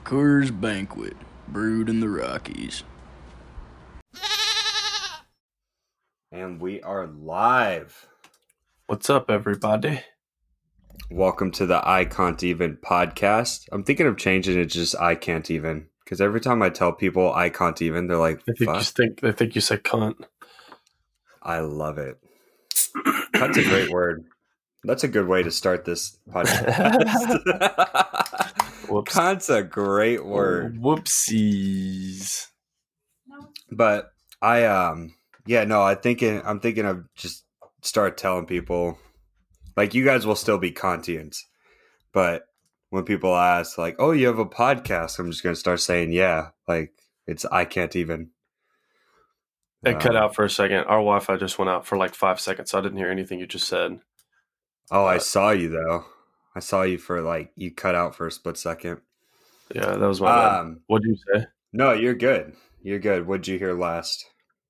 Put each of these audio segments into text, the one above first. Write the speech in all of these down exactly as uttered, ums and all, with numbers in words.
Coors Banquet, brewed in the Rockies. And we are live. What's up, everybody? Welcome to the I Can't Even podcast. I'm thinking of changing it to just I Can't Even, because every time I tell people I can't even, they're like, I think fuck. you think they think you say cunt. I love it. That's a great word. That's a good way to start this podcast. Whoops. Cunt's a great word. Oh, whoopsies. But I um yeah, no, I thinking I'm thinking of just start telling people, like, you guys will still be Kantians, but when people ask, like, oh, you have a podcast, I'm just gonna start saying, yeah, like, it's I Can't Even. It Um, cut out for a second. Our Wi-Fi just went out for like five seconds, so I didn't hear anything you just said. Oh, I Uh, saw you though. I saw you for like you cut out for a split second. Yeah, that was my bad. Um, What did you say? no, you're good. You're good. What'd you hear last?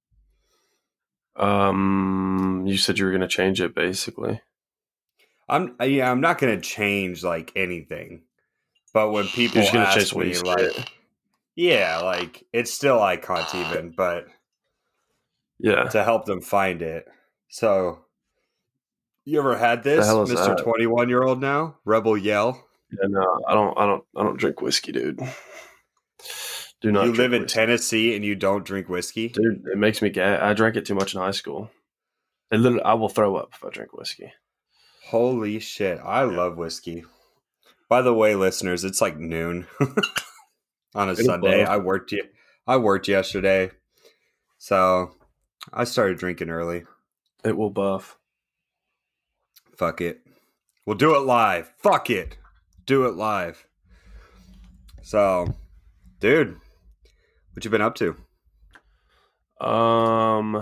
Um, you said you were going to change it, basically. I'm yeah, I'm not gonna change like anything, but when people You're just going to ask change what me, you like, said. yeah, like, it's still I Can't Even, but Yeah. to help them find it. So, you ever had The this, hell is Mister that? twenty-one year old now? Rebel Yell. Yeah, no, I don't. I don't. I don't drink whiskey, dude. Do not. You drink live in whiskey. Tennessee and you don't drink whiskey? Dude. It makes me gag. I drank it too much in high school. It literally, I will throw up if I drink whiskey. Holy shit. I love whiskey. By the way, listeners, it's like noon on a It'll Sunday. blow. I worked ye- I worked yesterday. So I started drinking early. It will buff. Fuck it. We'll do it live. Fuck it. Do it live. So, dude, what you been up to? Um.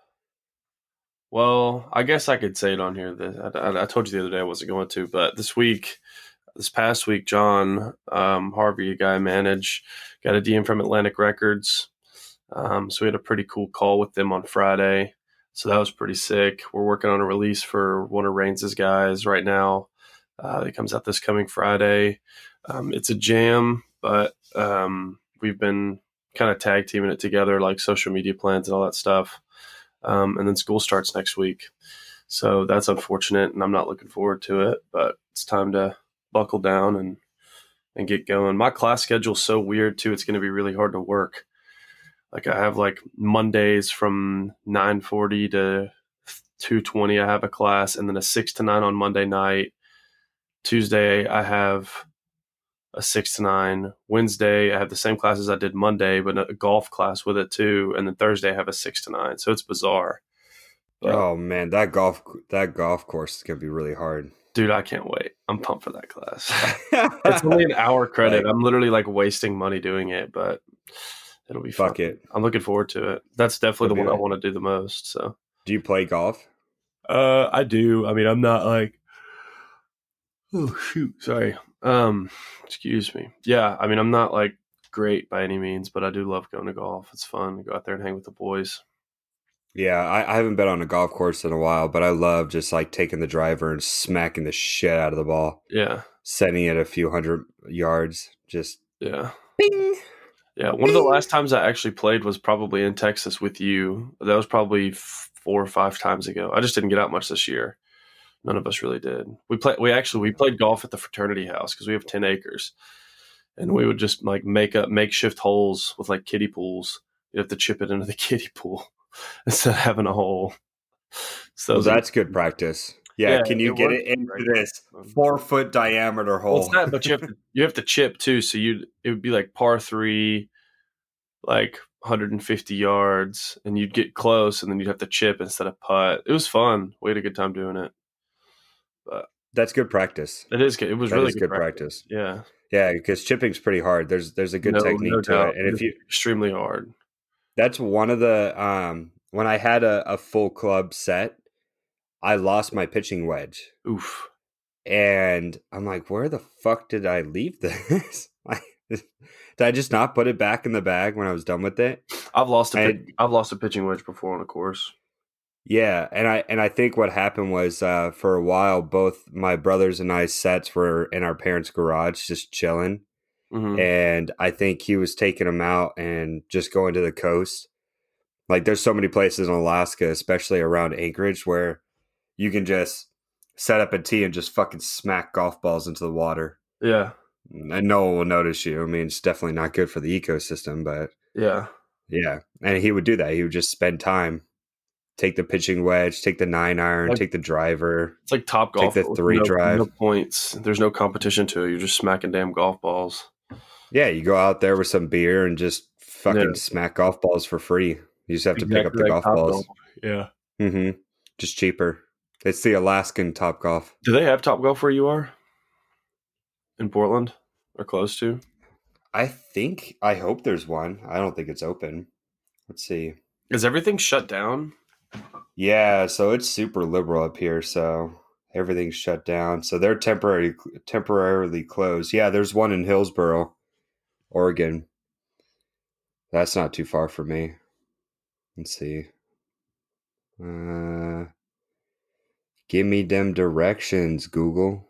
Well, I guess I could say it on here. That I, I, I told you the other day I wasn't going to, but this week, this past week, John um, Harvey, a guy I manage, got a D M from Atlantic Records. Um, so we had a pretty cool call with them on Friday. So that was pretty sick. We're working on a release for one of Reigns' guys right now. Uh, it comes out this coming Friday. Um, it's a jam, but um, we've been kind of tag teaming it together, like social media plans and all that stuff. Um, and then school starts next week. So that's unfortunate, and I'm not looking forward to it, but it's time to buckle down and, and get going. My class schedule's so weird, too. It's going to be really hard to work. Like, I have, like, Mondays from nine forty to two twenty, I have a class, and then a six to nine on Monday night. Tuesday, I have a six to nine. Wednesday, I have the same classes I did Monday, but a golf class with it too. And then Thursday, I have a six to nine. So it's bizarre. But, Oh man, that golf that golf course is gonna be really hard. dude, I can't wait. I'm pumped for that class. It's only an hour credit. Like, I'm literally like wasting money doing it, but it'll be fun. fuck it. I'm looking forward to it. That's definitely It'll the be one I like- want to do the most. So, Do you play golf? uh, I do. I mean, I'm not like, oh shoot, sorry. Um, excuse me. Yeah, I mean, I'm not like great by any means, but I do love going to golf. It's fun to go out there and hang with the boys. Yeah, I, I haven't been on a golf course in a while, but I love just like taking the driver and smacking the shit out of the ball, Yeah, sending it a few hundred yards. Just yeah, bing. yeah. One of the last times I actually played was probably in Texas with you. That was probably f- four or five times ago. I just didn't get out much this year. None of us really did. We play. We actually we played golf at the fraternity house because we have ten acres, and we would just like make up makeshift holes with like kiddie pools. You have to chip it into the kiddie pool instead of having a hole. So Well, that's good practice. Yeah, Yeah, can you it get works it into right. this four foot diameter well, hole? it's that, but you have to you have to chip too. So you it would be like par three, like one hundred fifty yards, and you'd get close, and then you'd have to chip instead of putt. It was fun. We had a good time doing it. But That's good practice. it is good. It was That really is good practice. Yeah. Yeah, because chipping's pretty hard. There's there's a good No- technique no to doubt. it, and if you extremely hard. that's one of the um when I had a, a full club set, I lost my pitching wedge, Oof. and I'm like, where the fuck did I leave this? Like, did I just not put it back in the bag when I was done with it? I've lost a I- pitch, I've lost a pitching wedge before on a course. Yeah, and I and I think what happened was uh, for a while, both my brothers and I's sets were in our parents' garage, just chilling. Mm-hmm. and I think he was taking them out and just going to the coast. Like, there's so many places in Alaska, especially around Anchorage, where you can just set up a tee and just fucking smack golf balls into the water. Yeah. And no one will notice you. I mean, it's definitely not good for the ecosystem, but Yeah. yeah. And he would do that. He would just spend time, take the pitching wedge, take the nine iron, Like, take the driver. It's like Top Golf. Take the with three no, drive. No points. There's no competition to it. You're just smacking damn golf balls. Yeah, you go out there with some beer and just fucking Yeah. smack golf balls for free. You just have to pick up Exactly the like golf balls. Topgolf. Yeah. Mm-hmm. Just cheaper. It's the Alaskan Top Golf. Do they have Top Golf where you are? In Portland? Or close to? I think, I hope there's one. I don't think it's open. Let's see. Is everything shut down? Yeah, so it's super liberal up here, so everything's shut down. So they're temporarily temporarily closed. Yeah, there's one in Hillsboro, Oregon. That's not too far from me. Let's see. Uh, give me them directions, Google.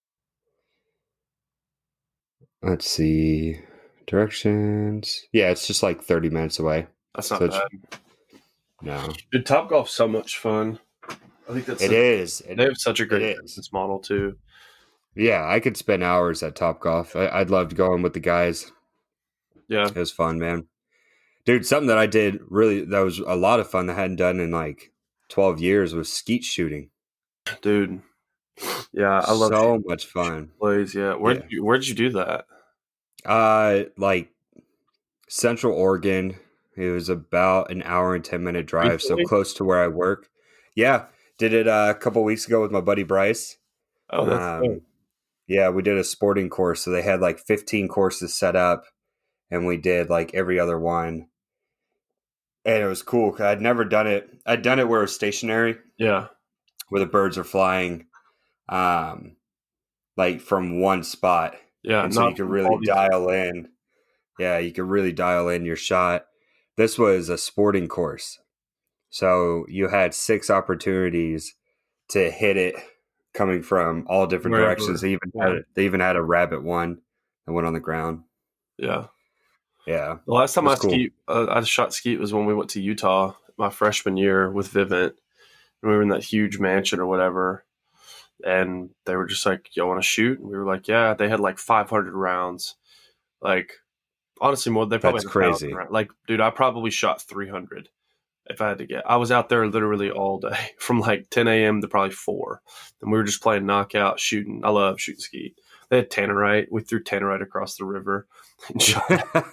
Let's see. Directions. Yeah, it's just like thirty minutes away. That's not So it's- bad. No. Dude, Top Golf's so much fun. I think that's It a- is. It- They have such a great it is. business model too. yeah, I could spend hours at Top Golf. I, I'd love going with the guys. Yeah. It was fun, man. Dude, something that I did really, that was a lot of fun that I hadn't done in like twelve years was skeet shooting. Dude. Yeah, I love so much fun. plays. Yeah. Where Yeah. did you, where did you do that? Uh, like Central Oregon. It was about an hour and ten minute drive, Recently? so close to where I work. Yeah, did it uh, a couple weeks ago with my buddy Bryce. Oh, that's Um, dope. yeah, we did a sporting course, so they had like fifteen courses set up, and we did like every other one, and it was cool. 'Cause I'd never done it. I'd done it where it was stationary, Yeah. where the birds are flying, um, like from one spot. Yeah. And so you not could all really these- dial in. Yeah, you could really dial in your shot. This was a sporting course. So you had six opportunities to hit it coming from all different Wherever. directions. They even Yeah. had they even had a rabbit one that went on the ground. Yeah. Yeah. The last time I That's cool. skeet, uh, I shot skeet was when we went to Utah my freshman year with Vivint. And we were in that huge mansion or whatever. And they were just like, "Y'all want to shoot?" And we were like, "Yeah." They had like five hundred rounds. Like, honestly, more. They probably That's had a thousand crazy. rounds. Like, dude, I probably shot three hundred if I had to get. I was out there literally all day from like ten a.m. to probably four. And we were just playing knockout, shooting. I love shooting skeet. They had tannerite. We threw tannerite across the river and shot.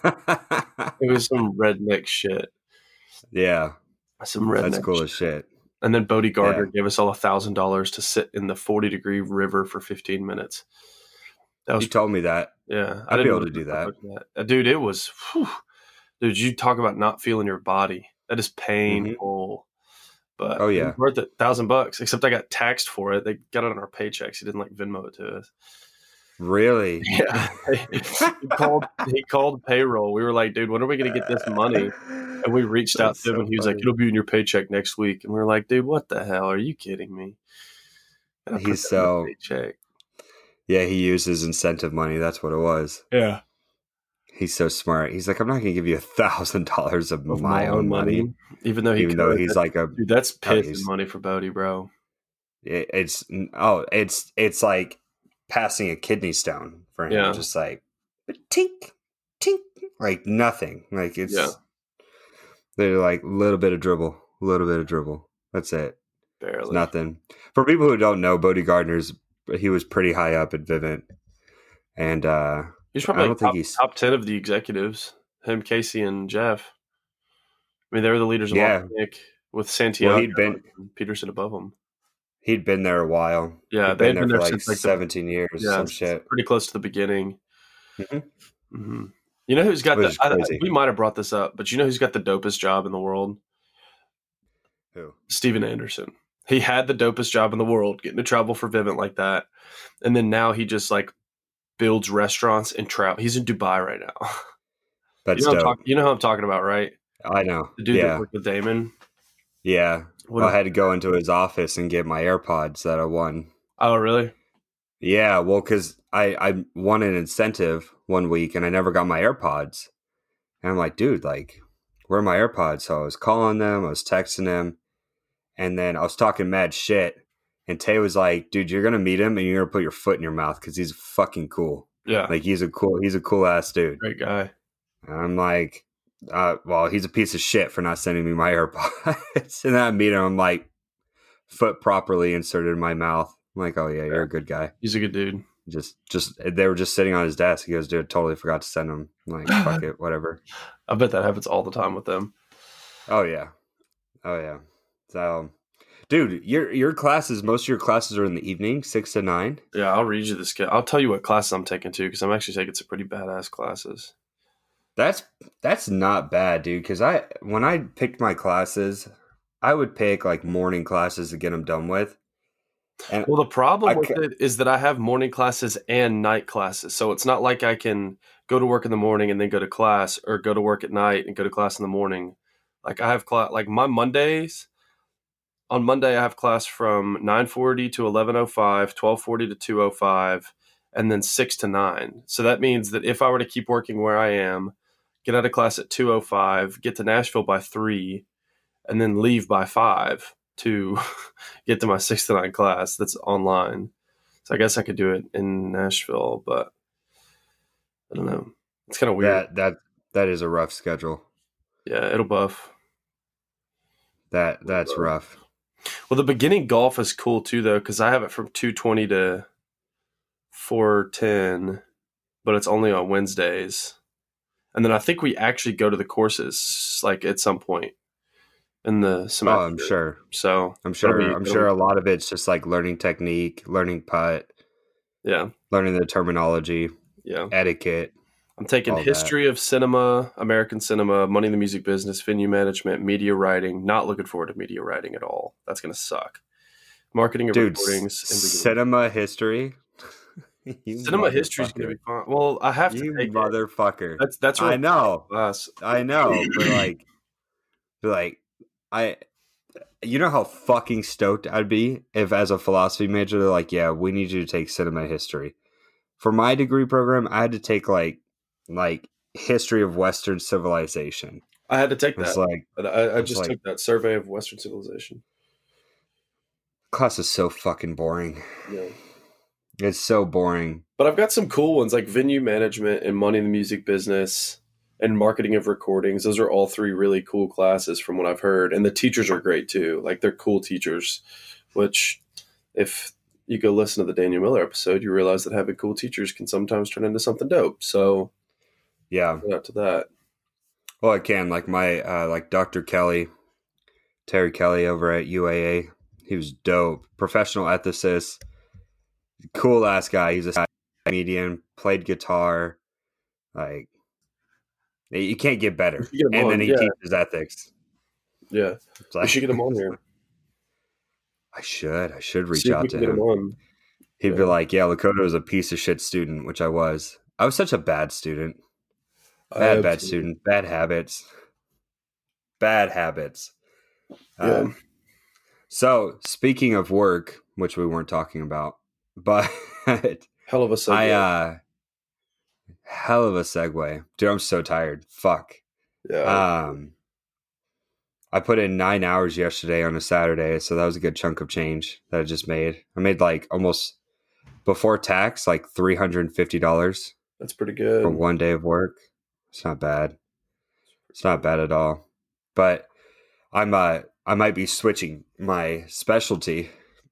It was some redneck shit. yeah, Some redneck that's cool shit. as shit. And then Bodie Gardner Yeah. gave us all a thousand dollars to sit in the forty degree river for fifteen minutes. That was You told me that. yeah. I'd be able know to do that. Uh, dude. It was, whew. Dude. You talk about not feeling your body. That is painful. But Mm-hmm. Oh, yeah. it was worth it. Thousand bucks. Except I got taxed for it. They got it on our paychecks. He didn't like Venmo it to us. Really? Yeah. he called. He called payroll. We were like, dude, when are we gonna get this money? And we reached out That's to him, so and he was like, funny. "It'll be in your paycheck next week." And we were like, "Dude, what the hell? Are you kidding me?" And I put He's that in the so- paycheck. Yeah, he used his incentive money. That's what it was. Yeah, He's so smart. He's like, I'm not going to give you a thousand dollars of my own money, even though he even though could. he's That- like a. dude, that's Oh, pissing he's- money for Bodie, bro. it- It's oh, it's it's like passing a kidney stone for him. Yeah. Just like tink, tink, like nothing. Like it's. Yeah. They're like a little bit of dribble, a little bit of dribble. That's it. It's Barely. nothing. For people who don't know, Bodie Gardner's he was pretty high up at Vivint, and uh He's I probably don't like think top, he's- top ten of the executives. Him, Casey, and Jeff. I mean, they were the leaders of Yeah. all Nick with Santiago he'd been- and Peterson above him. he'd been there a while. Yeah, He'd they been had there been for there like since, like, the- seventeen years. Yeah, some it's shit. pretty close to the beginning. Mhm. hmm You know who's got Which the? is I, I- crazy. we might have brought this up, but you know who's got the dopest job in the world? Who? Steven Anderson. He had the dopest job in the world, getting to travel for Vivint like that, and then now he just like builds restaurants and travel. He's in Dubai right now. That's you know, what I'm dope. talk- you know who I'm talking about, right? I know. The dude yeah, that worked with Damon. yeah. What Well, is- I had to go into his office and get my AirPods that I won. oh, really? Yeah, well, because I, I won an incentive one week and I never got my AirPods. And I'm like, dude, like, where are my AirPods? So I was calling them, I was texting them, and then I was talking mad shit. And Tay was like, dude, you're gonna meet him and you're gonna put your foot in your mouth because he's fucking cool. Yeah, Like he's a cool he's a cool ass dude. great guy. And I'm like, uh, well, he's a piece of shit for not sending me my AirPods. And then I meet him, I'm like, foot properly inserted in my mouth. I'm like, oh yeah, you're a good guy. He's a good dude. Just, just they were just sitting on his desk. He goes, dude, totally forgot to send them. I'm like, fuck it, whatever. I bet that happens all the time with them. Oh yeah, oh yeah. So, dude, your your classes, most of your classes are in the evening, six to nine. Yeah, I'll read you this. I'll tell you what classes I'm taking too, because I'm actually taking some pretty badass classes. That's that's not bad, dude. Because I when I picked my classes, I would pick like morning classes to get them done with. And Well, the problem I with ca- it is that I have morning classes and night classes. So it's not like I can go to work in the morning and then go to class, or go to work at night and go to class in the morning. Like I have class, like my Mondays, on Monday I have class from nine forty to eleven oh five, twelve forty to two oh five, and then six to nine. So that means that if I were to keep working where I am, get out of class at two oh five, get to Nashville by three, and then leave by five to get to my six to nine class that's online. So I guess I could do it in Nashville, but I don't know. It's kind of weird. that that that is a rough schedule. Yeah, it'll buff. That that's rough. Well, the beginning golf is cool too, though, because I have it from two twenty to four ten, but it's only on Wednesdays. And then I think we actually go to the courses like at some point in the semester. Oh, I'm sure. So I'm sure. it'll be- I'm it'll sure be- a lot of it's just like learning technique, learning putt, Yeah, learning the terminology, yeah. etiquette. I'm taking all that. history of cinema, American cinema, money in the music business, venue management, media writing. Not looking forward to media writing at all. That's going to suck. Marketing of Dude, recordings. s- and cinema history. You cinema history is going to be fun. Well, I have to You take it. motherfucker. That's that's I what know. class. I know, but like, but like, I, you know how fucking stoked I'd be if, as a philosophy major, they're like, yeah, we need you to take cinema history. For my degree program, I had to take like, like history of Western civilization. I had to take It's that. like I, I it's just like- took that survey of Western civilization. class is so fucking boring. Yeah. It's so boring. But I've got some cool ones like venue management and money in the music business and marketing of recordings. Those are all three really cool classes from what I've heard. And the teachers are great too. Like they're cool teachers, which if you go listen to the Daniel Miller episode, you realize that having cool teachers can sometimes turn into something dope. So Yeah. shout out to that. Well, I can like my uh, like Doctor Kelly, Terry Kelly over at U A A. He was dope, professional ethicist, cool ass guy. He's a comedian, played guitar. Like you can't get better. You should get him And on, then he yeah. teaches ethics. Yeah. It's We like- should get him on here. I should. I should reach See if we out can to get him. on. He'd be Yeah. like, "Yeah, Lakota was a piece of shit student," which I was. I was such a bad student. I Bad, bad absolutely- student. Bad habits. Bad habits. Yeah. Um, so, speaking of work, which we weren't talking about, but Hell of a segue. I, uh, hell of a segue. Dude, I'm so tired. Fuck. yeah. Um, I put in nine hours yesterday on a Saturday, so that was a good chunk of change that I just made. I made like almost, before tax, like three hundred fifty dollars That's pretty good. for one day of work. It's not bad. It's not bad at all. But I'm uh I might be switching my specialty.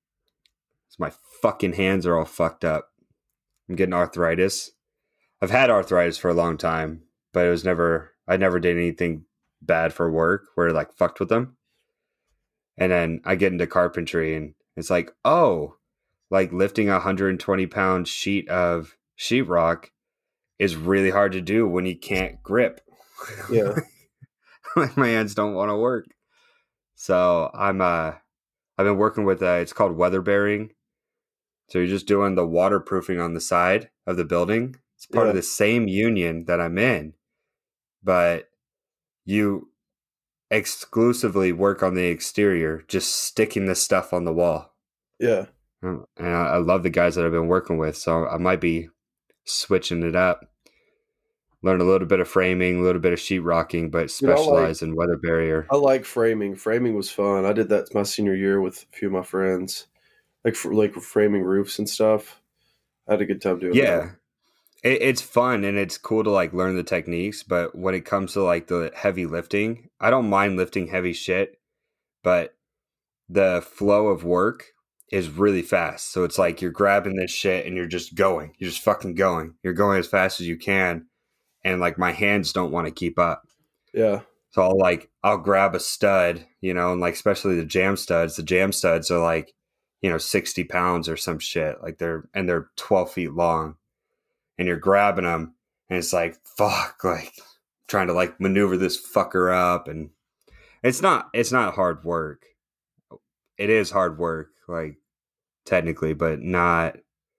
My fucking hands are all fucked up. I'm getting arthritis. I've had arthritis for a long time, but it was never I never did anything bad for work where it like fucked with them. And then I get into carpentry and it's like, oh, like lifting a one hundred twenty pound sheet of sheetrock is really hard to do when you can't grip. Yeah. Like my hands don't want to work. So I'm uh I've been working with uh it's called weather bearing. So you're just doing the waterproofing on the side of the building. It's part Yeah. of the same union that I'm in, but you exclusively work on the exterior, just sticking the stuff on the wall. Yeah. Um, And I, I love the guys that I've been working with, so I might be switching it up. Learn a little bit of framing, a little bit of sheetrocking, but You know, like specialize in weather barrier. I like framing. Framing was fun. I did that my senior year with a few of my friends, like for like framing roofs and stuff. I had a good time doing that. Yeah, it, it's fun and it's cool to like learn the techniques. But when it comes to like the heavy lifting, I don't mind lifting heavy shit, but the flow of work is really fast. So it's like you're grabbing this shit and you're just going. You're just fucking going. You're going as fast as you can. And like my hands don't want to keep up. Yeah. So I'll like I'll grab a stud, you know, and like especially the jam studs. The jam studs are like, you know, sixty pounds or some shit. Like they're and they're twelve feet long. And you're grabbing them and it's like, fuck, like trying to like maneuver this fucker up. And it's not it's not hard work. It is hard work, like technically, but not,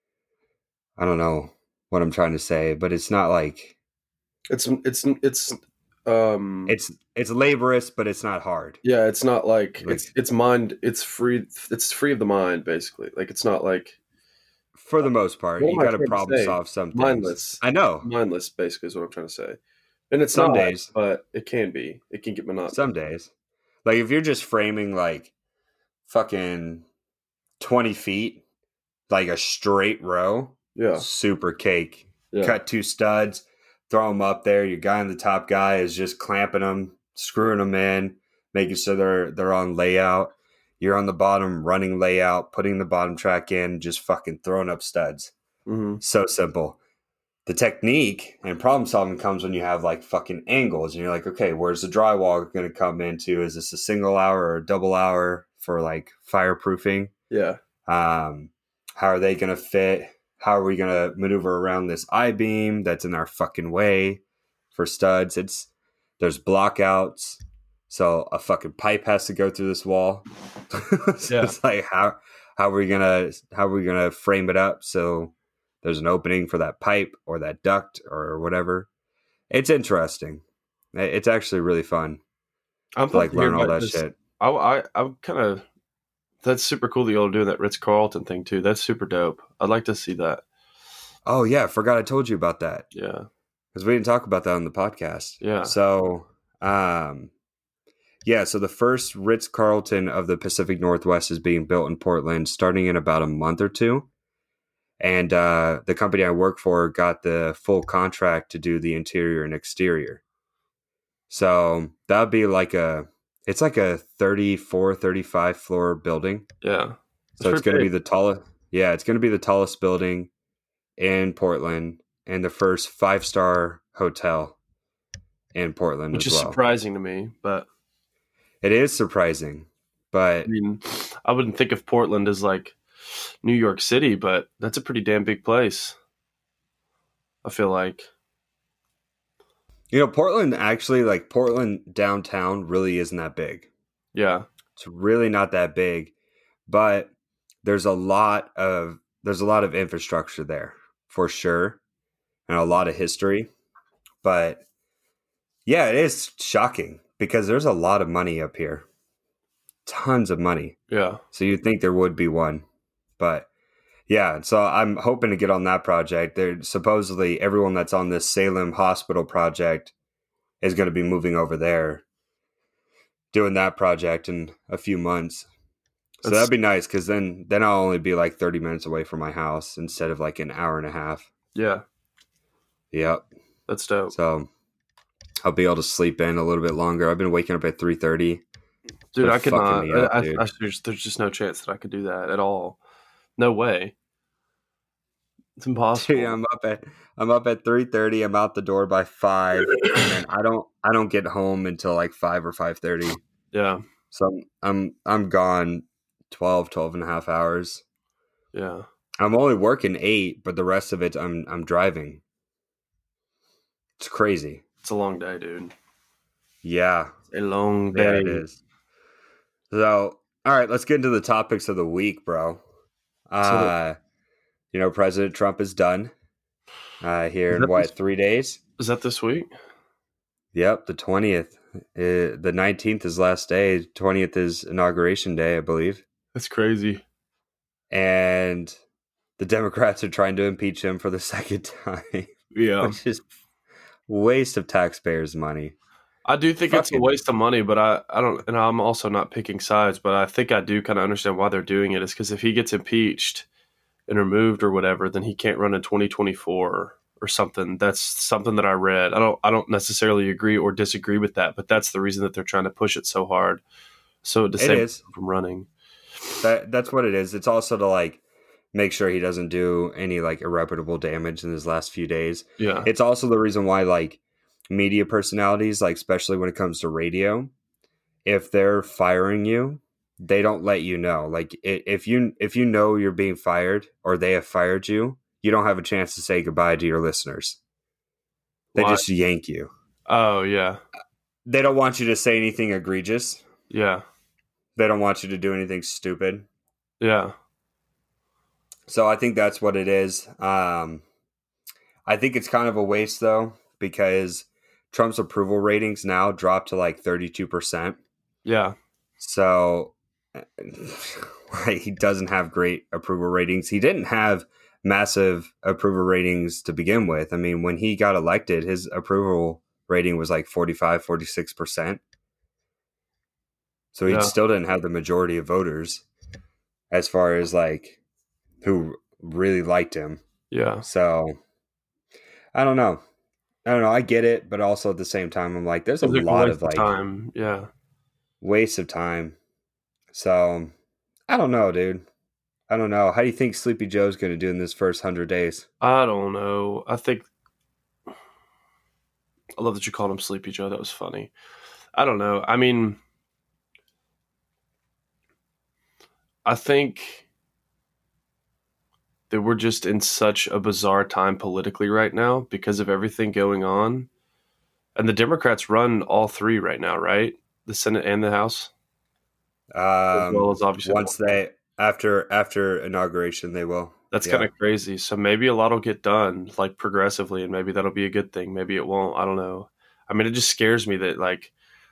I don't know what I'm trying to say, but it's not like It's it's it's um it's it's laborious, but it's not hard. yeah, it's not like Like- it's it's mind it's free it's free of the mind basically. Like it's not like For the most part, What you am I got to trying to problem say? solve some things. mindless. I know. Mindless basically is what I'm trying to say. And it's Some not, days. but it can be. It can get monotonous. Some days. Like if you're just framing like fucking twenty feet, like a straight row, Yeah. super cake. Yeah. Cut two studs, throw them up there. Your guy on the top guy is just clamping them, screwing them in, making sure they're they're on layout. You're on the bottom running layout, putting the bottom track in, just fucking throwing up studs. Mm-hmm. So simple. The technique and problem solving comes when you have like fucking angles and you're like, okay, where's the drywall going to come into? Is this a single hour or a double hour for like fireproofing? Yeah. Um, how are they going to fit? How are we going to maneuver around this I-beam that's in our fucking way for studs? It's there's blockouts. So a fucking pipe has to go through this wall. So Yeah. it's like how how are we gonna how are we gonna frame it up so there's an opening for that pipe or that duct or whatever. It's interesting. It's actually really fun I'm to like pumped to hear learn all about that this. shit. I I I'm kind of that's super cool that y'all are doing that Ritz Carlton thing too. That's super dope. I'd like to see that. Oh yeah, I forgot I told you about that Yeah. because we didn't talk about that on the podcast. Yeah. So, um, yeah. So the first Ritz Carlton of the Pacific Northwest is being built in Portland, starting in about a month or two. And uh, the company I work for got the full contract to do the interior and exterior. So that would be like a, it's like a thirty-four, thirty-five floor building. Yeah. So That's it's going to pretty be the tallest. Yeah, it's going to be the tallest building in Portland and the first five star hotel in Portland Which as is well. surprising to me, but It is surprising, but I mean, I wouldn't think of Portland as like New York City, but that's a pretty damn big place. I feel like. you know, Portland actually, like Portland downtown, really isn't that big. Yeah. It's really not that big, but there's a lot of there's a lot of infrastructure there for sure, and a lot of history. But yeah, it is shocking because there's a lot of money up here, tons of money. Yeah. So you'd think there would be one, but yeah. So I'm hoping to get on that project. There supposedly everyone that's on this Salem Hospital project is going to be moving over there, doing that project in a few months. So That's- that'd be nice because then then I'll only be like thirty minutes away from my house instead of like an hour and a half. Yeah. Yep. That's dope. So I'll be able to sleep in a little bit longer. I've been waking up at three thirty. Dude, They're I could fucking not. me up, I, I, dude. I, there's, there's just no chance that I could do that at all. No way. It's impossible. Dude, I'm up at I'm up at three thirty. I'm out the door by five, and then I don't I don't get home until like five or five thirty. Yeah. So I'm I'm I'm gone twelve, twelve and a half hours. Yeah. I'm only working eight, but the rest of it I'm I'm driving. It's crazy. It's a long day, dude. Yeah, A long yeah, day. it is. So, all right, let's get into the topics of the week, bro. Uh, you know, President Trump is done uh, here Is in that what this- three days? Is that this week? Yep, the twentieth. Uh, the nineteenth is last day. Twentieth is inauguration day, I believe. That's crazy. and the Democrats are trying to impeach him for the second time, Yeah. which is waste of taxpayers' money. I do think it's a Fucking- waste of money, but I, I don't, and I'm also not picking sides, but I think I do kind of understand why they're doing it. Is because if he gets impeached and removed or whatever, then he can't run in twenty twenty-four or something. That's something that I read. I don't, I don't necessarily agree or disagree with that, but that's the reason that they're trying to push it so hard, so to It save is. him from running. That that's what it is. It's also to like make sure he doesn't do any like irreparable damage in his last few days. Yeah, It's also the reason why like media personalities, like especially when it comes to radio, if they're firing you, they don't let you know. Like i- if you if you know you're being fired or they have fired you, you don't have a chance to say goodbye to your listeners. They Why? just yank you. Oh yeah, They don't want you to say anything egregious. yeah, They don't want you to do anything stupid. yeah. So I think that's what it is. Um, I think it's kind of a waste though, because Trump's approval ratings now dropped to like thirty-two percent. Yeah, So like, he doesn't have great approval ratings. He didn't have massive approval ratings to begin with. I mean, when he got elected, his approval rating was like forty-five, forty-six percent. So he Yeah. still didn't have the majority of voters as far as like who really liked him. yeah. So I don't know. I don't know. I get it, but also at the same time, I'm like, there's a Seems like lot waste of like time. Yeah, waste of time. So I don't know, dude. I don't know. How do you think Sleepy Joe's going to do in this first hundred days? I don't know. I think I love that you called him Sleepy Joe. That was funny. I don't know. I mean, I think that we're just in such a bizarre time politically right now because of everything going on. And the Democrats run all three right now, right? The Senate and the House. As well Um, as obviously once they after after inauguration, they will. That's Yeah. kind of crazy. So maybe a lot will get done like progressively, and maybe that'll be a good thing. Maybe it won't. I don't know. I mean, it just scares me that like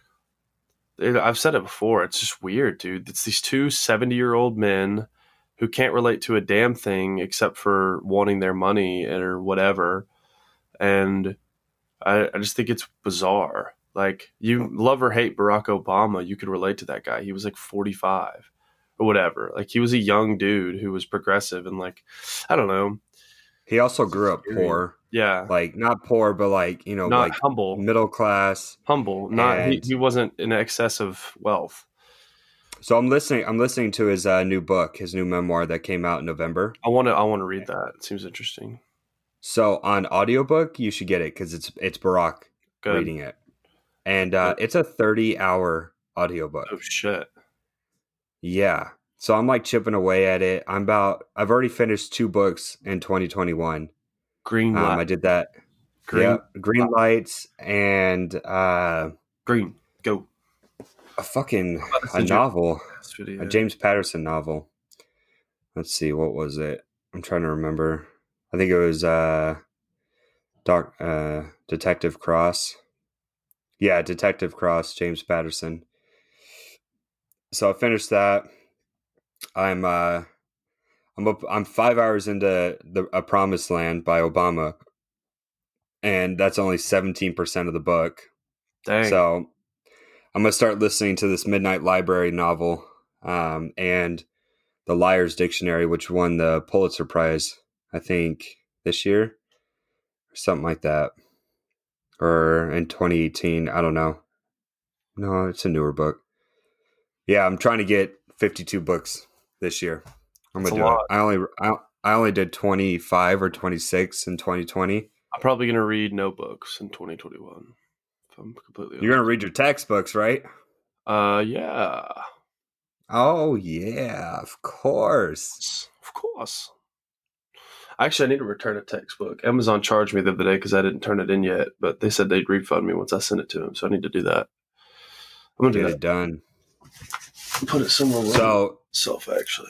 it, I've said it before. It's just weird, dude. It's these two seventy-year-old men who can't relate to a damn thing except for wanting their money or whatever. And I, I just think it's bizarre. Like, you love or hate Barack Obama, you could relate to that guy. He was like forty-five or whatever. Like, he was a young dude who was progressive and like, I don't know. He also grew up Scary. poor, Yeah. like not poor, but like you know, Not like humble. middle class. Humble. Not he, And- he wasn't in excess of wealth. So I'm listening. I'm listening to his uh, new book, his new memoir that came out in November. I want to I want to read that. It seems interesting. So on audiobook, you should get it because it's it's Barack Good. reading it, and uh, it's a thirty hour audiobook. Oh shit. Yeah. So I'm like chipping away at it. I'm about. I've already finished two books in twenty twenty-one. Green Um, light. I did that. Green. Yeah, Green Lights and uh, Green. Go. a fucking That's a the James- novel, This video. a James Patterson novel. Let's see, what was it? I'm trying to remember. I think it was uh, Doc, uh, Detective Cross. Yeah, Detective Cross, James Patterson. So I finished that. I'm uh, I'm up, I'm five hours into the A Promised Land by Obama, and that's only seventeen percent of the book. Dang. So I'm gonna start listening to this Midnight Library novel, um, and the Liar's Dictionary, which won the Pulitzer Prize, I think this year, or something like that, or in twenty eighteen. I don't know. No, it's a newer book. Yeah, I'm trying to get fifty-two books this year. I'm That's gonna a do lot. it. I only I, I only did twenty-five or twenty-six in twenty twenty. I'm probably gonna read notebooks in twenty twenty-one. If I'm completely You're gonna read your textbooks, right? Uh yeah. Oh yeah, of course. Of course. Actually, I need to return a textbook. Amazon charged me the other day because I didn't turn it in yet, but they said they'd refund me once I sent it to them, so I need to do that. I'm gonna do Get that. it done. Put it somewhere where So myself actually.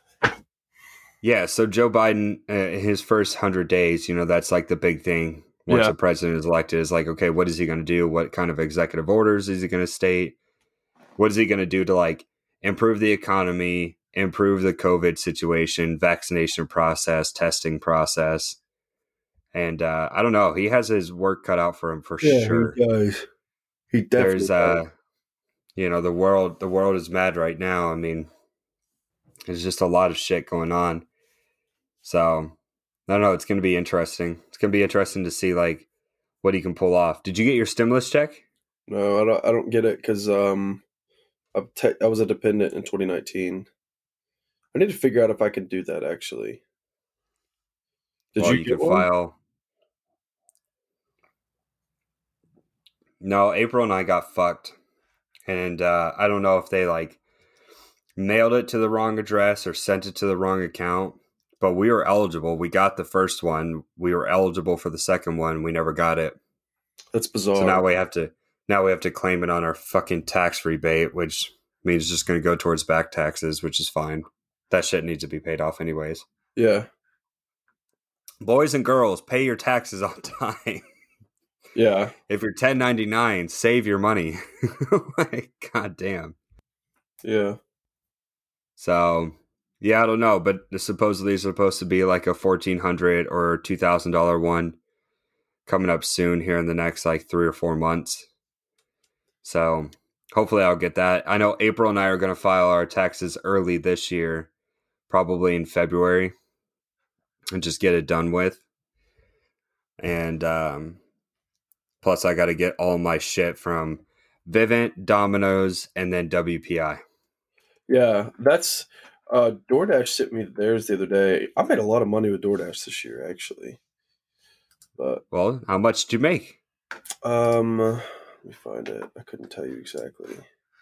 yeah, so Joe Biden, uh, his first hundred days, you know, that's like the big thing. Once Yeah. the president is elected, is like, okay, what is he going to do? What kind of executive orders is he going to state? What is he going to do to like improve the economy improve the COVID situation, vaccination process, testing process. And uh, I don't know. He has his work cut out for him for Yeah, sure. he does. He definitely There's, uh, you know, the world, the world is mad right now. I mean, there's just a lot of shit going on. So I don't know. It's going to be interesting. It's going to be interesting to see like what he can pull off. Did you get your stimulus check? No, I don't. I don't get it because um, I've te- I was a dependent in twenty nineteen. I need to figure out if I can do that. Actually, did Well, you, you get can one? file. No, April and I got fucked. And uh, I don't know if they like mailed it to the wrong address or sent it to the wrong account, but we were eligible. We got the first one. We were eligible for the second one. We never got it. That's bizarre. So now we have to now we have to claim it on our fucking tax rebate, which means it's just going to go towards back taxes, which is fine. That shit needs to be paid off anyways. Yeah. Boys and girls, pay your taxes on time. Yeah. If you're ten ninety-nine, save your money. Like, God damn. Yeah. So, yeah, I don't know, but supposedly it's supposed to be like a fourteen hundred dollars or two thousand dollars one coming up soon here in the next like three or four months. So, hopefully I'll get that. I know April and I are going to file our taxes early this year, probably in February, and just get it done with. And um, plus, I got to get all my shit from Vivint, Domino's, and then W P I. Yeah. That's uh, DoorDash sent me theirs the other day. I made a lot of money with DoorDash this year, actually. But Well, how much did you make? um, let me find it. I couldn't tell you exactly.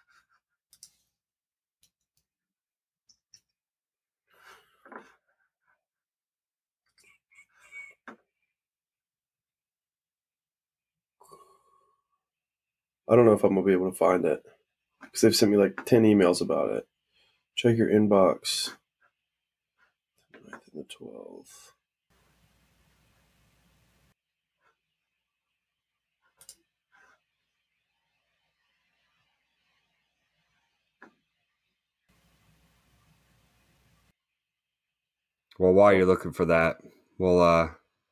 I don't know if I'm gonna be able to find it because they've sent me like ten emails about it. Check your inbox. The ninth and the twelfth. Well, while you're looking for that, we'll uh,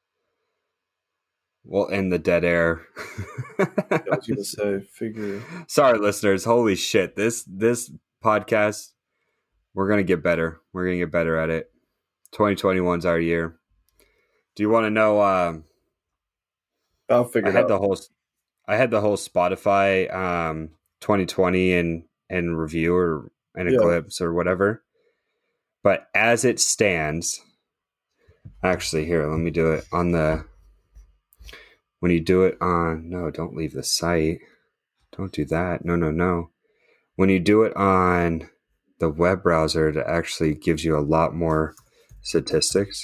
we'll end the dead air. I was gonna say, figure. Sorry, listeners. Holy shit! This this podcast, we're gonna get better. We're gonna get better at it. twenty twenty-one's our year. Do you want to know? Uh, I'll figure I it had out. the whole, I had the whole Spotify um, twenty twenty and and review or an Yeah. eclipse or whatever. But as it stands, actually, here, let me do it on the. When you do it on, no, don't leave the site. Don't do that. No, no, no. When you do it on the web browser, it actually gives you a lot more statistics.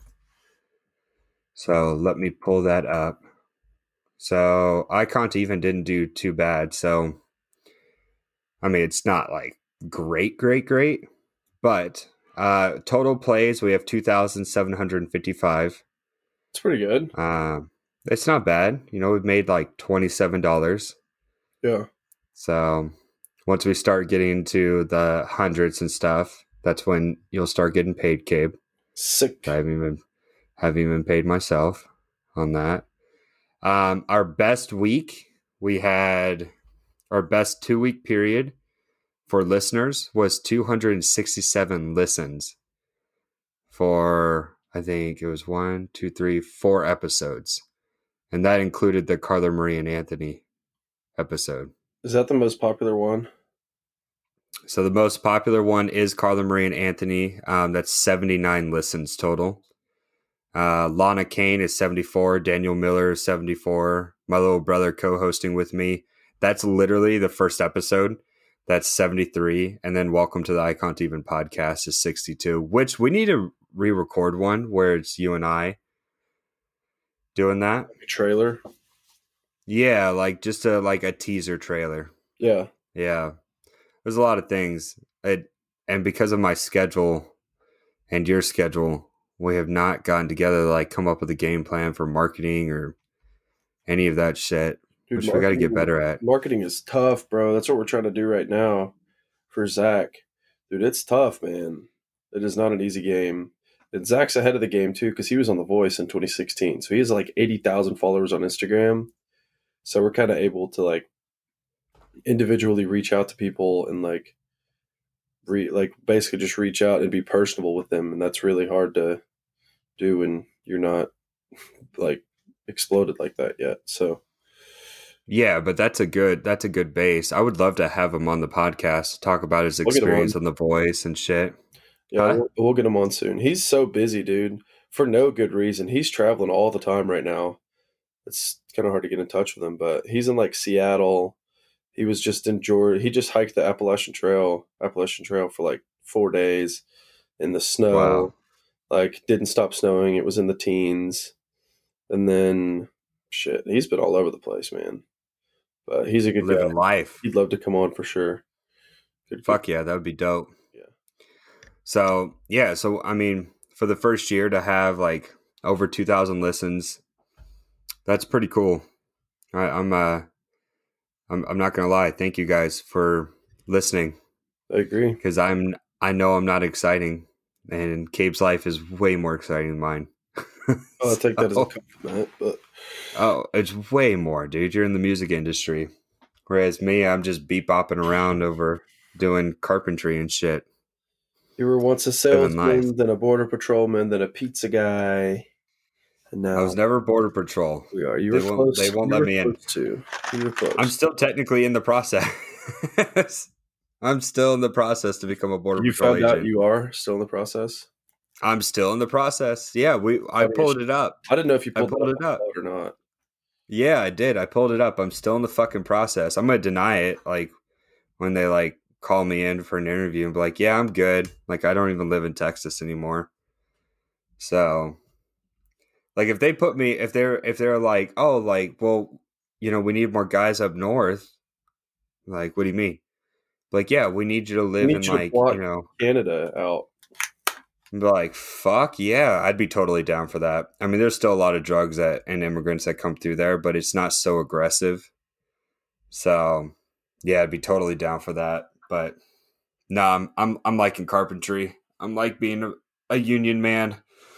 So let me pull that up. So iCount even didn't do too bad. So, I mean, it's not like great, great, great. But uh, total plays, we have two thousand seven hundred fifty-five. It's pretty good. Uh, it's not bad. You know, we've made like twenty-seven dollars. Yeah. So once we start getting into the hundreds and stuff, that's when you'll start getting paid, Cabe. Sick. I haven't even haven't even paid myself on that. Um, our best week, we had our best two week period for listeners was two hundred sixty-seven listens for, I think it was one, two, three, four episodes. And that included the Carla Marie and Anthony episode. Is that the most popular one? So the most popular one is Carla Marie and Anthony. Um, that's seventy-nine listens total. Uh, Lana Kane is seventy-four. Daniel Miller is seventy-four. My little brother co-hosting with me. That's literally the first episode. That's seventy-three. And then Welcome to the I Can't Even podcast is sixty-two, which we need to re-record one where it's you and I doing that. Like a trailer? Yeah, like just a like a teaser trailer. Yeah. Yeah. There's a lot of things. It, and because of my schedule and your schedule, we have not gotten together to like come up with a game plan for marketing or any of that shit, Dude, which we got to get better at. Marketing is tough, bro. That's what we're trying to do right now for Zach. Dude, it's tough, man. It is not an easy game. And Zach's ahead of the game too because he was on The Voice in twenty sixteen, so he has like eighty thousand followers on Instagram. So we're kind of able to like individually reach out to people and like re like basically just reach out and be personable with them, and that's really hard to do when you're not like exploded like that yet. So Yeah, but that's a good that's a good base. I would love to have him on the podcast to talk about his We'll get him experience on. on The Voice and shit. yeah, Huh? we'll, we'll get him on soon. He's so busy, dude, for no good reason. He's traveling all the time right now. It's kind of hard to get in touch with him, but he's in like Seattle. He was just in Georgia. He just hiked the Appalachian Trail, Appalachian Trail for like four days in the snow. Wow. Like, didn't stop snowing. It was in the teens. And then, shit, he's been all over the place, man. But he's a good Living guy. life. He'd love to come on for sure. Good, Fuck yeah, that would be dope. Yeah. So yeah, so I mean, for the first year to have like over two thousand listens, that's pretty cool. I, I'm uh, I'm I'm not gonna lie. Thank you guys for listening I agree. because I'm I know I'm not exciting, and Cabe's life is way more exciting than mine. I'll take that as a So- compliment. But Oh, it's way more, dude. You're in the music industry. Whereas me, I'm just beat bopping around over doing carpentry and shit. you were once a Living life. salesman, then a border patrolman, then a pizza guy, and now I was never Border Patrol. we are. You they were won't- close. they won't you let were me in. close To. You were close. I'm still technically in the process. I'm still in the process to become a Border You Patrol found agent. out you are still in the process. I'm still in the process. Yeah, we. I I mean, pulled it up. I didn't know if you I pulled, pulled that it up. or not. Yeah, I did. I pulled it up. I'm still in the fucking process. I'm gonna deny it. Like when they like call me in for an interview and be like, "Yeah, I'm good." Like I don't even live in Texas anymore. So, like, if they put me, if they're if they're like, "Oh, like, well, you know, we need more guys up north." Like, what do you mean? Like, yeah, we need you to live need in you to like, block- you know. Canada out. Be like, fuck yeah, I'd be totally down for that. I mean, there's still a lot of drugs that and immigrants that come through there, but it's not so aggressive. So, yeah, I'd be totally down for that. But no, I'm I'm I'm liking carpentry. I'm like being a, a union man.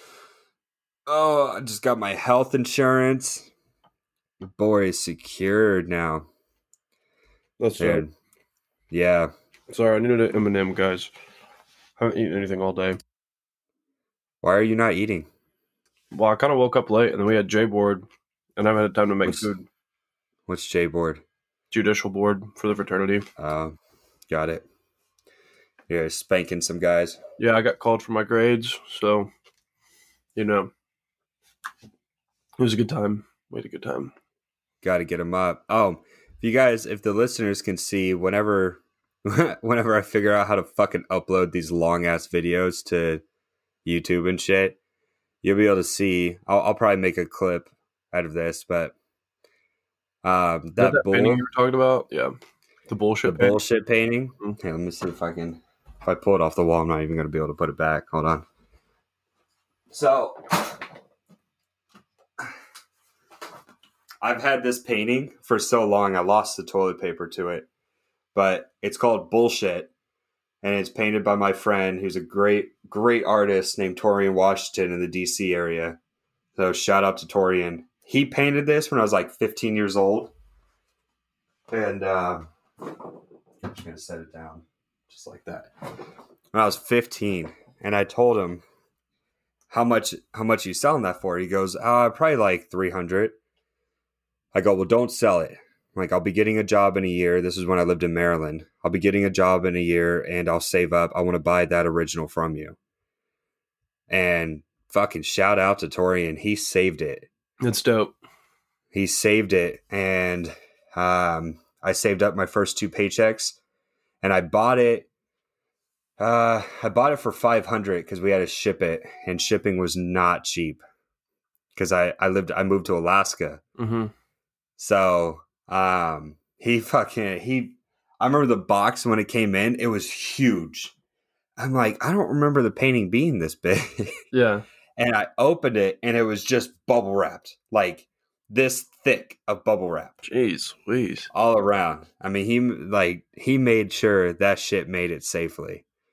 Oh, I just got my health insurance. Boy, is secured now. That's right. Dude. Yeah. Sorry, I needed an M and M, guys. Haven't eaten anything all day. Why are you not eating? Well, I kind of woke up late, and then we had J board, and I haven't had time to make What's- food. What's J board? Judicial board for the fraternity. Uh, got it. You're spanking some guys. Yeah, I got called for my grades, so you know, it was a good time. We had a good time. Got to get them up. Oh, if you guys, if the listeners can see, whenever, whenever I figure out how to fucking upload these long ass videos to YouTube and shit, you'll be able to see. I'll, I'll probably make a clip out of this, but um, that, that bull, painting you were talking about, yeah, the the bullshit. painting. bullshit painting. Mhm. Hey, let me see if I can. If I pull it off the wall, I'm not even going to be able to put it back. Hold on. So, I've had this painting for so long, I lost the toilet paper to it. But it's called Bullshit, and it's painted by my friend who's a great, great artist named Torian Washington in the D C area. So, shout out to Torian. He painted this when I was like fifteen years old. And uh, I'm just going to set it down just like that. When I was fifteen, and I told him, how much how much you selling that for? He goes, uh, probably like three hundred. I go, well, don't sell it. Like, I'll be getting a job in a year. This is when I lived in Maryland. I'll be getting a job in a year, and I'll save up. I want to buy that original from you. And fucking shout out to Torian. He saved it. It's dope. He saved it, and um, I saved up my first two paychecks, and I bought it. Uh, I bought it for five hundred because we had to ship it, and shipping was not cheap. Because I I lived I moved to Alaska, Mm-hmm. so um he fucking he. I remember the box when it came in; it was huge. I'm like, I don't remember the painting being this big. Yeah. And I opened it, and it was just bubble wrapped, like this thick of bubble wrap Jeez, please. all around. I mean, he like he made sure that shit made it safely.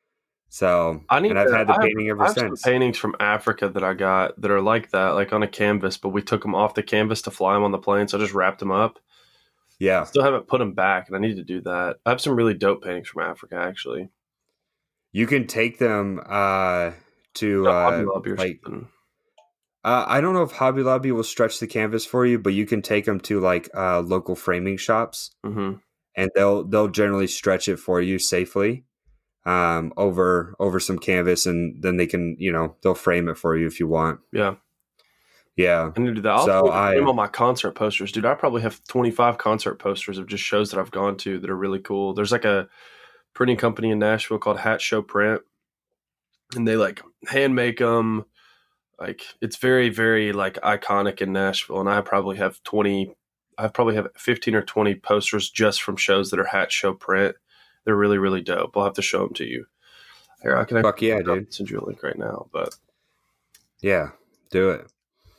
So, I need and I've to, had the I have, painting ever I have some since. paintings from Africa that I got that are like that, like on a canvas, but we took them off the canvas to fly them on the plane, so I just wrapped them up. Yeah. Still haven't put them back, and I need to do that. I have some really dope paintings from Africa, actually. You can take them uh, to No, Hobby uh, Lobby or like something. uh, I don't know if Hobby Lobby will stretch the canvas for you, but you can take them to like uh, local framing shops, Mm-hmm. and they'll they'll generally stretch it for you safely um, over over some canvas, and then they can you know they'll frame it for you if you want. Yeah. Yeah. I need to do that. I'll So so I frame all my concert posters, dude. I probably have twenty-five concert posters of just shows that I've gone to that are really cool. There's like a printing company in Nashville called Hat Show Print, and they like hand make them. Like it's very, very like iconic in Nashville, and I probably have twenty. I probably have fifteen or twenty posters just from shows that are Hat Show Print. They're really, really dope. I'll have to show them to you. Here, I can fuck yeah, dude. send you a link right now, but Yeah, do it.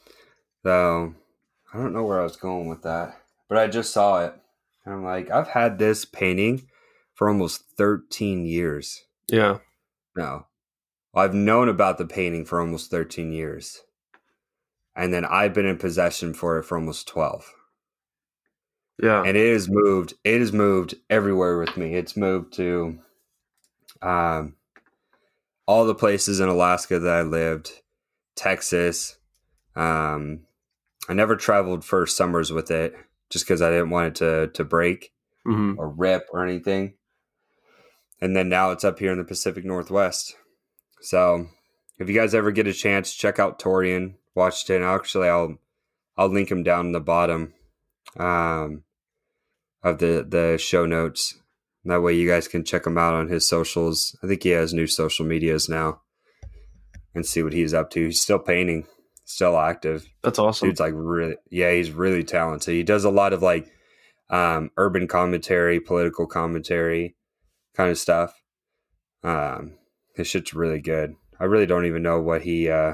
So I don't know where I was going with that, but I just saw it. And I'm like, I've had this painting for almost thirteen years. yeah, No, I've known about the painting for almost thirteen years. And then I've been in possession for it for almost twelve. yeah, And it has moved. It has moved everywhere with me. It's moved to um, all the places in Alaska that I lived, Texas. Um, I never traveled for summers with it just because I didn't want it to to break hmm or rip or anything. And then now it's up here in the Pacific Northwest. So if you guys ever get a chance, check out Torian Washington. Actually, I'll I'll link him down in the bottom um, of the the show notes. That way, you guys can check him out on his socials. I think he has new social medias now, and see what he's up to. He's still painting, still active. That's awesome. Dude's like really, yeah, he's really talented. He does a lot of like um, urban commentary, political commentary kind of stuff. Um, his shit's really good. I really don't even know what he, uh,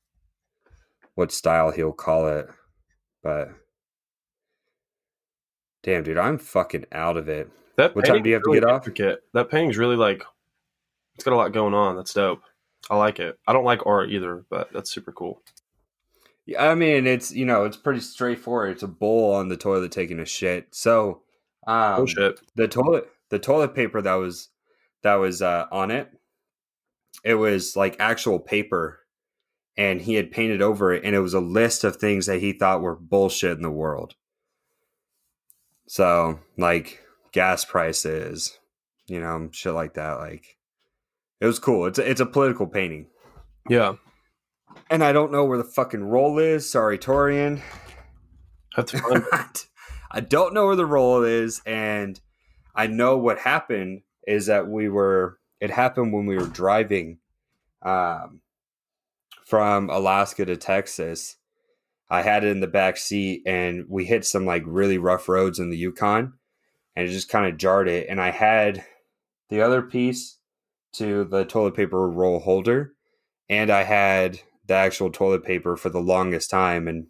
what style he'll call it, but damn, dude, I'm fucking out of it. That What time do you have to really get off? intricate. That painting's really like it's got a lot going on. That's dope. I like it. I don't like art either, but that's super cool. Yeah, I mean, it's you know, it's pretty straightforward. It's a bowl on the toilet taking a shit. So, um, Bullshit. the toilet, the toilet paper that was that was uh, on it, it was like actual paper, and he had painted over it, and it was a list of things that he thought were bullshit in the world. So, like gas prices, you know, shit like that. Like, it was cool. It's a, it's a political painting. Yeah. And I don't know where the fucking roll is. Sorry, Torian. Have to find I don't know where the roll is. And I know what happened is that we were, it happened when we were driving um, from Alaska to Texas. I had it in the back seat and we hit some like really rough roads in the Yukon and it just kind of jarred it. And I had the other piece to the toilet paper roll holder and I had the actual toilet paper for the longest time. And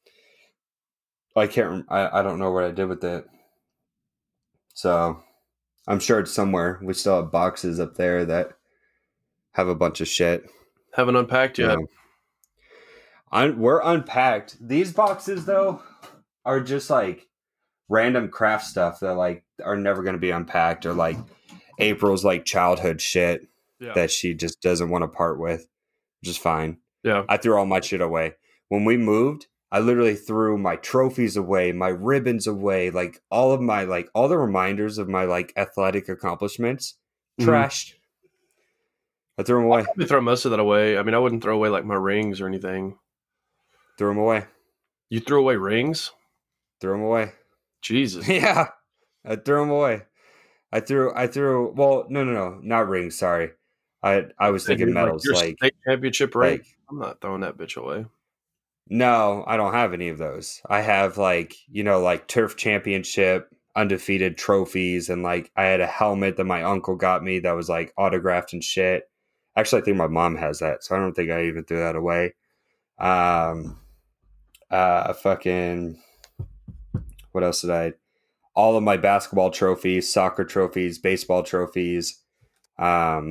I can't, rem- I, I don't know what I did with it. So I'm sure it's somewhere. We still have boxes up there that have a bunch of shit. haven't unpacked You yet. know. Un- we're unpacked. These boxes though are just like random craft stuff that like are never going to be unpacked, or like April's like childhood shit Yeah. that she just doesn't want to part with, which is fine. Yeah. I threw all my shit away. When we moved, I literally threw my trophies away, my ribbons away, like all of my like all the reminders of my like athletic accomplishments, Mhm. trashed. I threw them away. I'd probably throw most of that away. I mean, I wouldn't throw away like my rings or anything. Threw them away. You threw away rings? Threw them away. Jesus. Yeah, I threw them away. I threw. I threw. Well, no, no, no, not rings. Sorry, I I was thinking Dude, like, medals. your Like, state championship ring. like I'm not throwing that bitch away. no, I don't have any of those. I have like you know like turf championship undefeated trophies, and like I had a helmet that my uncle got me that was like autographed and shit. Actually, I think my mom has that, so I don't think I even threw that away. Um, uh, fucking. What else did I? All of my basketball trophies, soccer trophies, baseball trophies, um,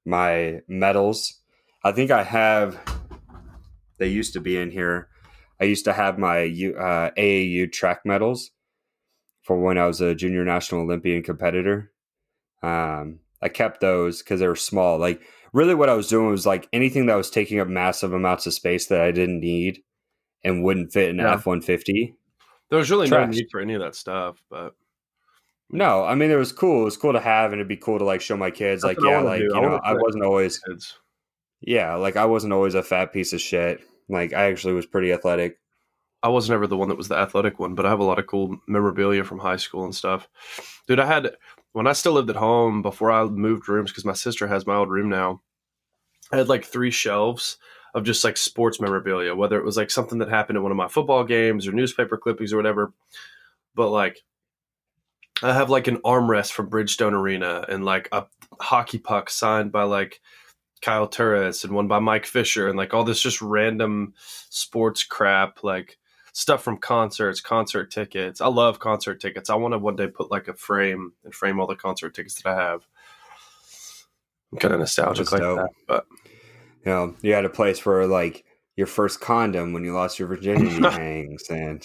my medals. I think I have. They used to be in here. I used to have my uh, A A U track medals for when I was a junior national Olympian competitor. Um, I kept those because they were small. Like really, what I was doing was like anything that was taking up massive amounts of space that I didn't need and wouldn't fit in Yeah. F one fifty. There was really Trash. no need for any of that stuff, but no, I mean it was cool. It was cool to have, and it'd be cool to like show my kids. That's Like, what I yeah, wanna like do. you I know, wanna I play wasn't always, kids. yeah, like I wasn't always a fat piece of shit. Like I actually was pretty athletic. I was never the one that was the athletic one, but I have a lot of cool memorabilia from high school and stuff. Dude, I had, when I still lived at home before I moved rooms, because my sister has my old room now, I had like three shelves of just like sports memorabilia, whether it was like something that happened at one of my football games or newspaper clippings or whatever. But like, I have like an armrest from Bridgestone Arena and like a hockey puck signed by like Kyle Turris and one by Mike Fisher and like all this just random sports crap, like stuff from concerts, concert tickets. I love concert tickets. I want to one day put like a frame and frame all the concert tickets that I have. I'm kind of nostalgic That's like dope. that, but You know, you had a place where like your first condom when you lost your virginity hangs, and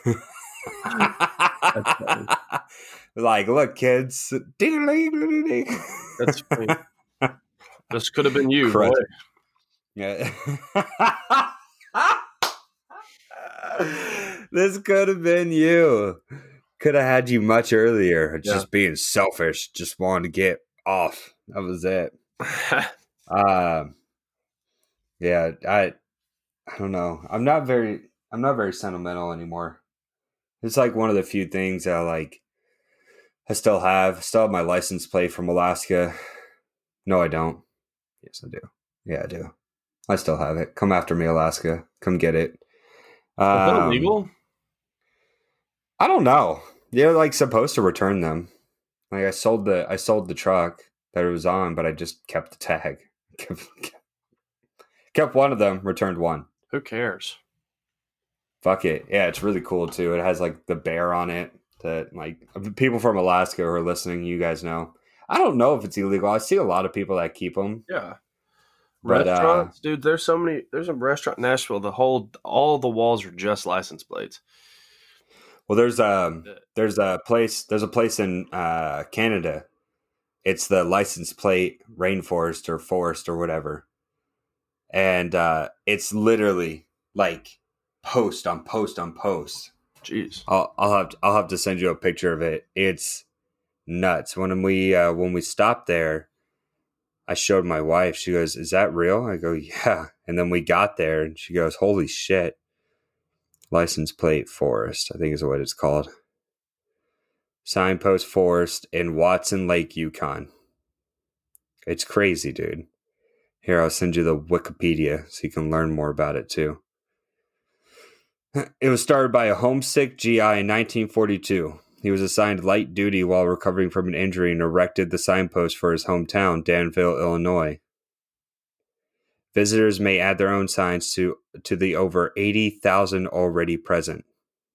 like, look, kids, that's funny. This could have been you, Crud. boy. Yeah. This could have been you. Could have had you much earlier. Yeah. Just being selfish. Just wanted to get off. That was it. Um. Yeah, I. I don't know. I'm not very. I'm not very sentimental anymore. It's like one of the few things that I like. I still have. I still have my license plate from Alaska. No, I don't. Yes, I do. Yeah, I do. I still have it. Come after me, Alaska. Come get it. Is that Um, illegal? I don't know. You're like supposed to return them. Like I sold the I sold the truck that it was on, but I just kept the tag. kept, kept one of them, returned one. Who cares? Fuck it. Yeah, it's really cool too. It has like the bear on it that like people from Alaska who are listening, you guys know. I don't know if it's illegal. I see a lot of people that keep them. Yeah. But, uh, Restaurants, dude, there's so many. There's a restaurant in Nashville. The whole, all the walls are just license plates. Well, there's um there's a place there's a place in uh, Canada. It's the license plate rainforest or forest or whatever, and uh, it's literally like post on post on post. Jeez. I'll I'll have to, I'll have to send you a picture of it. It's nuts. When we uh, when we stopped there, I showed my wife. She goes, "Is that real?" I go, "Yeah." And then we got there, and she goes, "Holy shit!" License plate forest, I think is what it's called. Signpost Forest in Watson Lake, Yukon. It's crazy, dude. Here, I'll send you the Wikipedia so you can learn more about it too. It was started by a homesick G I in nineteen forty-two. He was assigned light duty while recovering from an injury and erected the signpost for his hometown, Danville, Illinois. Visitors may add their own signs to, to the over eighty thousand already present.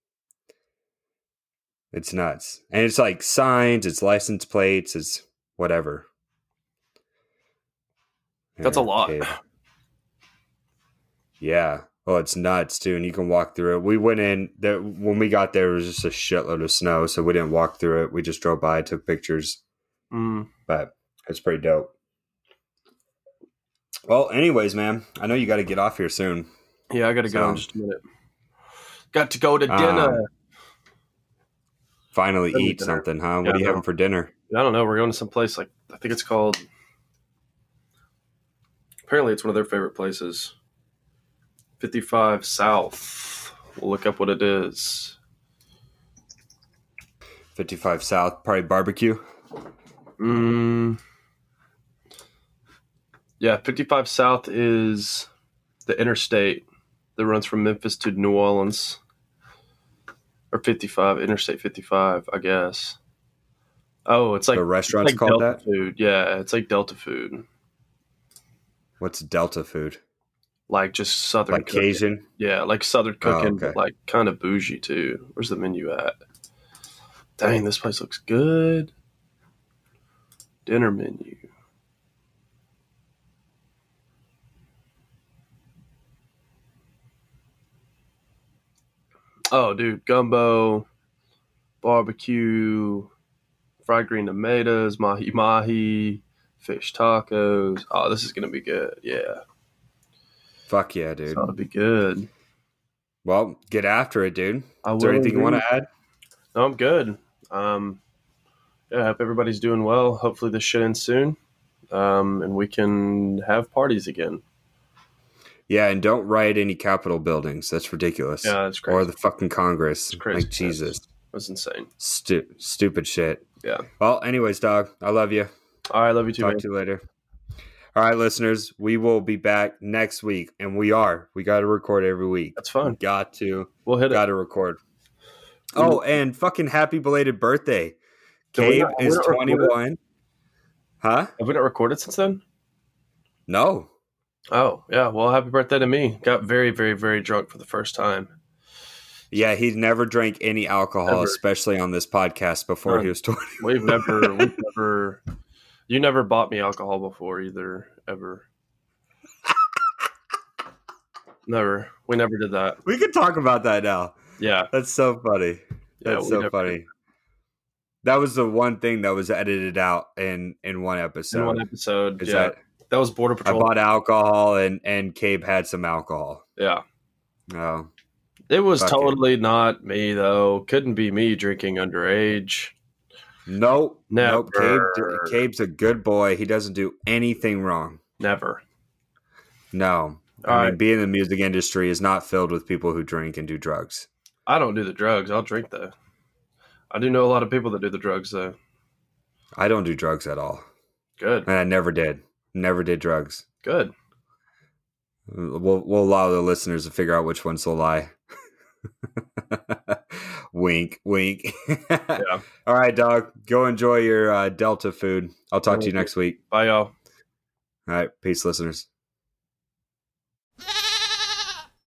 It's nuts. And it's like signs, it's license plates, it's whatever. That's a lot. Kid. Yeah. Oh, it's nuts, too. And you can walk through it. We went in, there, when we got there, it was just a shitload of snow, so we didn't walk through it. We just drove by, took pictures. Mm. But it's pretty dope. Well, anyways, man, I know you got to get off here soon. Yeah, I got to go So- in just a minute. Got to go to dinner. Um, Finally Dinner, eat dinner. something, huh? What Yeah, are you no. having for dinner? I don't know. We're going to some place like, I think it's called, apparently it's one of their favorite places. fifty-five South. We'll look up what it is. fifty-five South, probably barbecue. Mm. Yeah, fifty-five South is the interstate that runs from Memphis to New Orleans. Or fifty-five, Interstate fifty-five, I guess. Oh, it's like The restaurant's it's like called Delta that? Food. Yeah, it's like Delta Food. What's Delta food? Like just Southern Like cooking. Cajun? Yeah, like Southern cooking, okay. but like kind of bougie too. Where's the menu at? Dang, this place looks good. Dinner menu. Oh, dude, gumbo, barbecue, fried green tomatoes, mahi mahi, fish tacos. Oh, this is gonna be good. Yeah, Fuck yeah, this dude. ought to be good. Well, get after it, dude. I Is there will anything you want indeed. to add? No, I'm good. Um, yeah, I hope everybody's doing well. Hopefully, this shit ends soon, um, and we can have parties again. Yeah, and don't riot any Capitol buildings. That's ridiculous. Yeah, that's Or crazy. the fucking Congress. It's crazy. Like, Jesus. That's insane. Stu- stupid shit. Yeah. Well, anyways, dog, I love you. All right, love you too, Talk man. to you later. All right, listeners, we will be back next week, and we are. We got to record every week. That's fine. Got to. We'll hit Got it. to record. Oh, and fucking happy belated birthday. Did we Cabe not- we is not record it? twenty-one. Huh? Have we not recorded since then? No. Oh, yeah. Well, happy birthday to me. Got very, very, very drunk for the first time. Yeah, he's never drank any alcohol, Ever. especially on this podcast before Huh. he was twenty. We've never, we've never, you never bought me alcohol before either, ever. Never. We never did that. We could talk about that now. Yeah. That's so funny. Yeah, That's we so never funny. That was the one thing that was edited out in in one episode. In one episode. is Yeah. that That was Border I Patrol. bought alcohol and and Cabe had some alcohol. Yeah. Oh, It was Fuck it. totally not me, though. Couldn't be me drinking underage. nope, nope. Cabe, Never. Cabe's a good boy. He doesn't do anything wrong. Never. No, I All mean right. being in the music industry is not filled with people who drink and do drugs. I don't do the drugs. I'll drink, though. I do know a lot of people that do the drugs, though. I don't do drugs at all, Good. and I never did. Never did drugs. Good. We'll we'll allow the listeners to figure out which one's the lie. Wink, wink. Yeah. All right, dog. Go enjoy your uh, Delta food. I'll talk to you next week. Bye, y'all. All right. Peace, listeners.